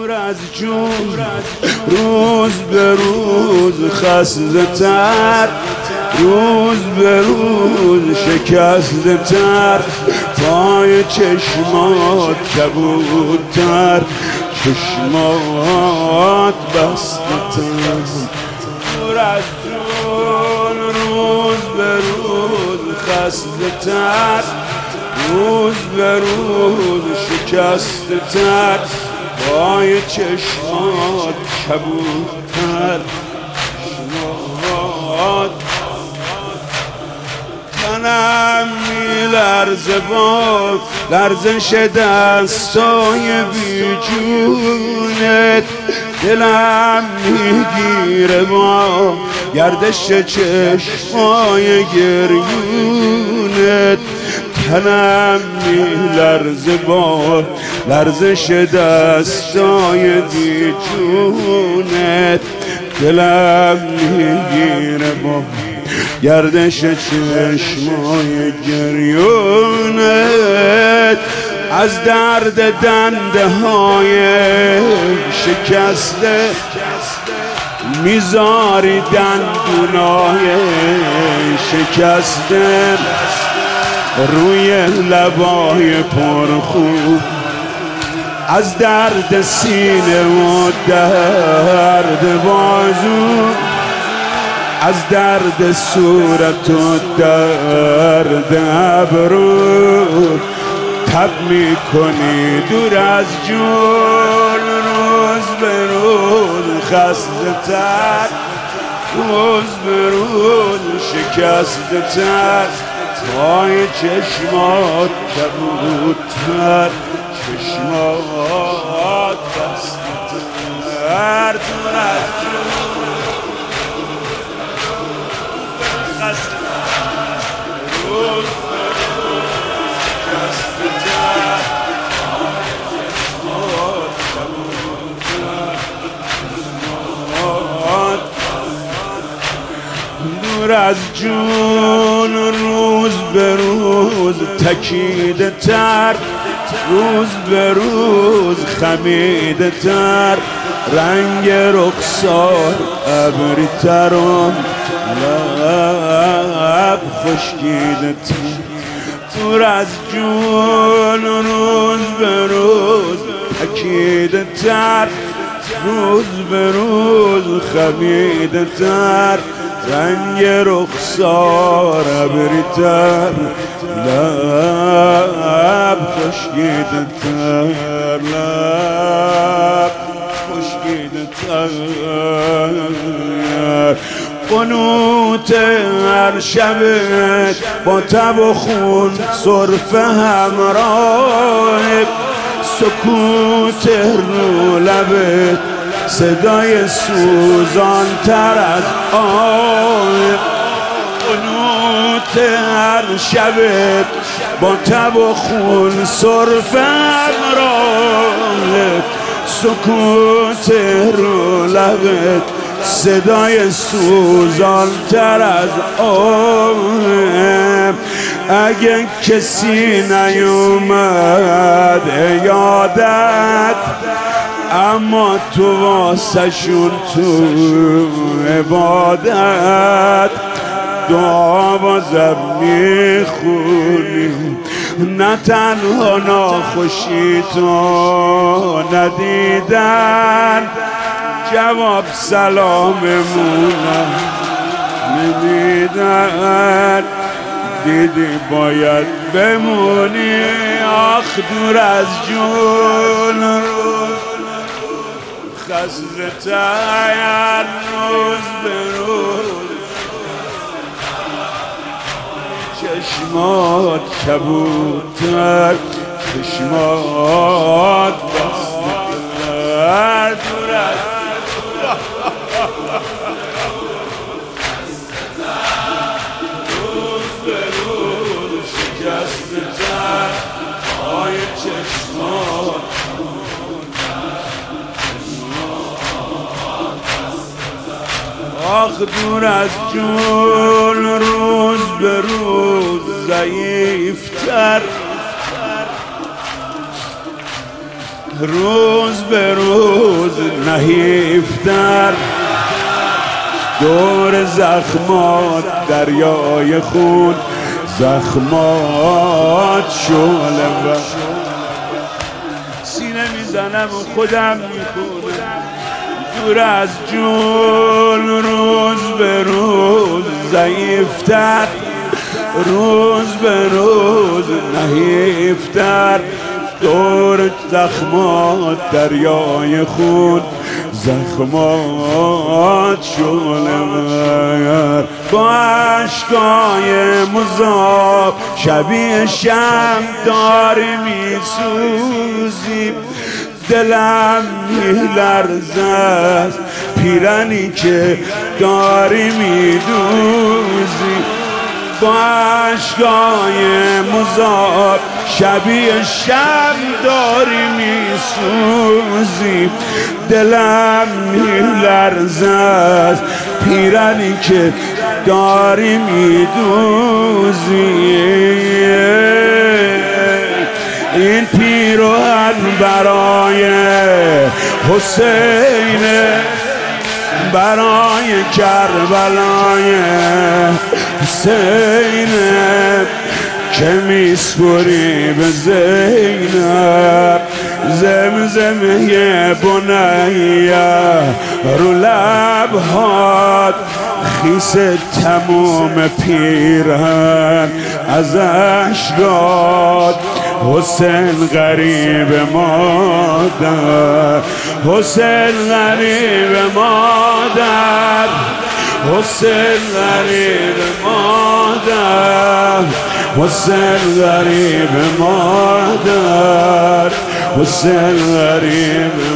دور از جون روز به روز خسته تر، روز به روز شکسته تر، پای چشمات کبودتر، چشمات بسته تر. دور از جون روز به روز خسته تر، روز به روز شکسته تر، پای چشمات کبودتر، چشمات. تنم میلرزه با لرزش دستای بیجونت، دلم میگیره با گردش چشمای گریونت، تنم میلرزه با لرزش دستای بیجونت، دلم میگیره با گردش چشمای گریونت. از درد دنده های شکسته میذاری دندونای شکسته روی لبای پرخون. از درد سینه و درد بازو، از درد صورت و درد ابرو تب میکنی دور از جون. روز به روز خسته تر، روز به روز شکسته تر، پای چشمات کبودتر، چشمات بسته تر. دور از جون خسته روز به روز شکسته تر، چشمات کبودتر، چشمات. دور از جون روز به روز تکیده تر، روز به روز خمیده تر، رنگ رخسار ابری تر و لب خشکیده تر. دور از جون روز به روز تکیده تر، روز به روز خمیده تر، رنگ رخسار ابری تر، لب خشکیده تر، لب خشکیده تر. قنوت هر شبت با تب و خون سرفه همراه، سکوت رو لبت صدای سوزان تر از آه. قنوت هر شبت با تب و خون سرفه همراه، سکوت رو لبت صدای سوزان تر از آه. اگه کسی نیومد یادت، اما تو واسه شون تو عبادت دعا بازم میخونی. نه تنها ناخوشی تو ندیدن، جواب سلاممونم نمیدن. دیدی باید بمونی، آخ دور از جون روز خسته تر، روز به روز چشمات کبودتر، چشمات بسته تر. دور از روز به روز شکسته تر، پای چشمات آخ دور از جون روز به روز ضعیفتر، روز به روز نهیفتر دور زخمات دریای خون زخمات شعله و سینه میزنم و خودم میخونم دور از جون روز به روز ضعیفتر روز به روز نحیفتر دور زخمات دریای خون زخمات شعله با عشقای مذاب شبیه شمع داری میسوزی دلم میلرزد پیرنی که داری میدوزی با عشقای مذاب شبیه شمع داری میسوزی دلم میلرزد پیرنی که داری میدوزی این پیراهن برای حسین برای کربلای حسین که میسپری به زینب زمزمه بنیه رو لبهات خیس تموم پیرهن از اشکات حسین غریب مادر حسین غریب مادر حسین غریب مادر حسین غریب مادر حسین غریب